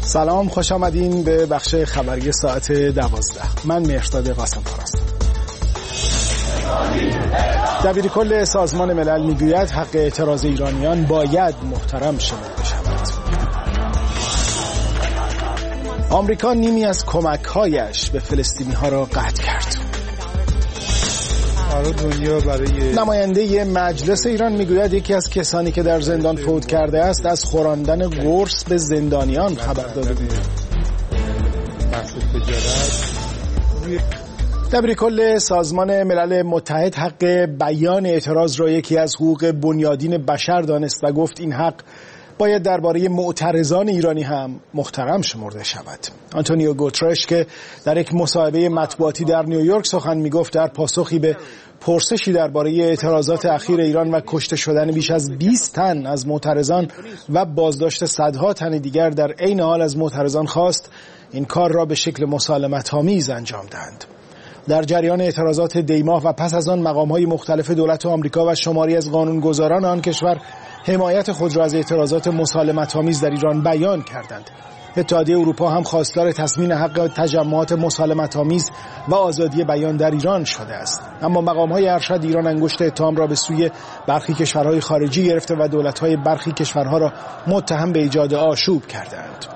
سلام، خوش آمدین به بخش خبری ساعت 12. من مهرداد قاسم‌پور هستم. دبیرکل سازمان ملل میگوید حق اعتراض ایرانیان باید محترم شناخته شود. آمریکا نیمی از کمک‌هایش به فلسطینی‌ها را قطع کرد. نماینده مجلس ایران میگوید یکی از کسانی که در زندان فوت کرده است از خوراندن قرص به زندانیان خبر داده بود. دبیرکل سازمان ملل متحد حق بیان اعتراض را یکی از حقوق بنیادین بشر دانست و گفت این حق باید درباره معترضان ایرانی هم محترم شمرده شود. آنتونیو گوترش که در یک مصاحبه مطبوعاتی در نیویورک سخن میگفت در پاسخی به پرسشی درباره اعتراضات اخیر ایران و کشته شدن بیش از 20 تن از معترضان و بازداشت صدها تن دیگر در عین حال از معترضان خواست این کار را به شکل مسالمت‌آمیز انجام دهند. در جریان اعتراضات دیماه و پس از آن مقام‌های مختلف دولت آمریکا و شماری از قانونگذاران آن کشور حمایت خود را از اعتراضات مسالمت‌آمیز در ایران بیان کردند. اتحادیه اروپا هم خواستار تضمین حق تجمعات مسالمت‌آمیز و آزادی بیان در ایران شده است. اما مقام‌های ارشد ایران انگشت اتهام را به سوی برخی کشورهای خارجی گرفته و دولت‌های برخی کشورها را متهم به ایجاد آشوب کردند.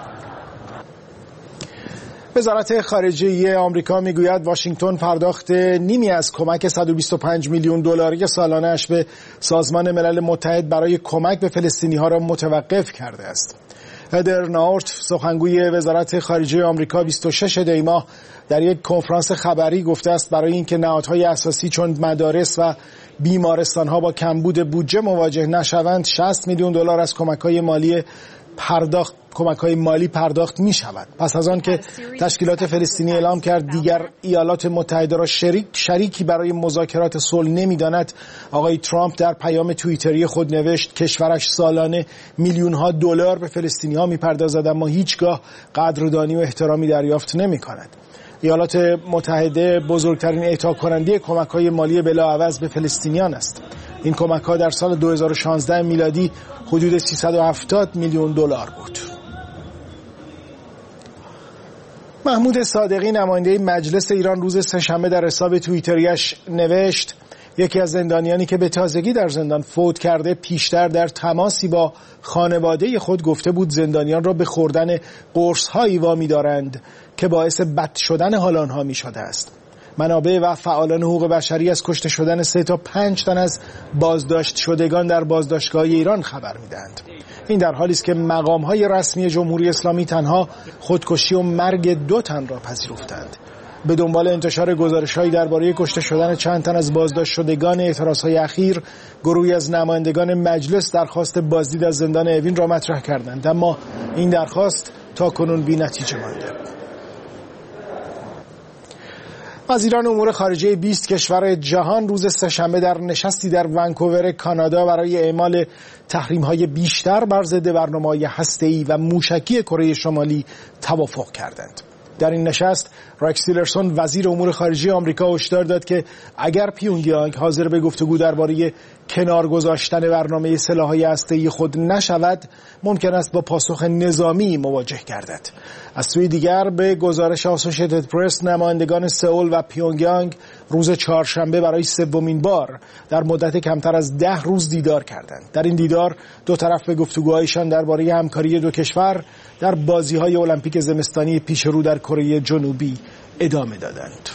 وزارت خارجه آمریکا میگوید واشنگتن پرداخت نیمی از کمک 125 میلیون دلاری سالانه‌اش به سازمان ملل متحد برای کمک به فلسطینی‌ها را متوقف کرده است. هدر ناورت سخنگوی وزارت خارجه آمریکا 26 دی ماه در یک کنفرانس خبری گفته است برای اینکه نهادهای اساسی چون مدارس و بیمارستان‌ها با کمبود بودجه مواجه نشوند 60 میلیون دلار از کمک‌های مالی پرداخت می شود. پس از آن که تشکیلات فلسطینی اعلام کرد دیگر ایالات متحده را شریکی برای مذاکرات صلح نمی‌داند، آقای ترامپ در پیام توییتری خود نوشت کشورش سالانه میلیون‌ها دلار به فلسطینی‌ها می‌پردازد اما هیچگاه قدردانی و احترامی دریافت نمی‌کند. ایالات متحده بزرگترین اعطا کننده کمک‌های مالی بلاعوض به فلسطینیان است. این کمک‌ها در سال 2016 میلادی حدود 370 میلیون دلار بود. محمود صادقی نماینده مجلس ایران روز سه‌شنبه در حساب توییتریش نوشت یکی از زندانیانی که به تازگی در زندان فوت کرده پیشتر در تماسی با خانواده خود گفته بود زندانیان را به خوردن قرص‌هایی وامی دارند که باعث بد شدن حال آنها می شده است. منابع و فعالان حقوق بشری از کشته شدن 3 تا 5 تن از بازداشت شدگان در بازداشتگاه ایران خبر می‌دهند. این در حالی است که مقام‌های رسمی جمهوری اسلامی تنها خودکشی و مرگ 2 تن را پذیرفتند. به دنبال انتشار گزارش‌هایی درباره کشته شدن چند تن از بازداشت شدگان اعتراض‌های اخیر، گروهی از نمایندگان مجلس درخواست بازدید از زندان اوین را مطرح کردند، اما این درخواست تاکنون بی‌نتیجه مانده. وزیران امور خارجه 20 کشور جهان روز سه‌شنبه در نشستی در ونکوور کانادا برای اعمال تحریم‌های بیشتر بر ضد برنامه‌های هسته‌ای و موشکی کره شمالی توافق کردند. در این نشست راکس تیلرسون وزیر امور خارجه آمریکا هشدار داد که اگر پیونگیانگ حاضر به گفتگو درباره کنار گذاشتن برنامه سلاح‌های هسته‌ای خود نشود ممکن است با پاسخ نظامی مواجه گردد. از سوی دیگر به گزارش آسوشیتد پرس نمایندگان سئول و پیونگیانگ روز چهارشنبه برای 3مین بار در مدت کمتر از 10 روز دیدار کردند. در این دیدار دو طرف به گفتگوهایشان درباره همکاری دو کشور در بازی‌های المپیک زمستانی پیش رو در کره جنوبی ادامه دادند.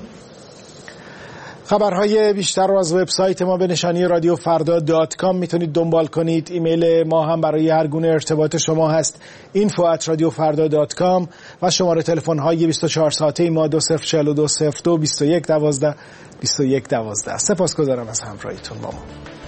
خبرهای بیشتر رو از وبسایت ما به نشانی radiofrda.com میتونید دنبال کنید. ایمیل ما هم برای هر گونه ارتباط شما هست info@radiofrda.com و شماره تلفن های 24 ساعته ما 2042 02 21 12 21 12. سپاسگزارم از همراهیتون با ما.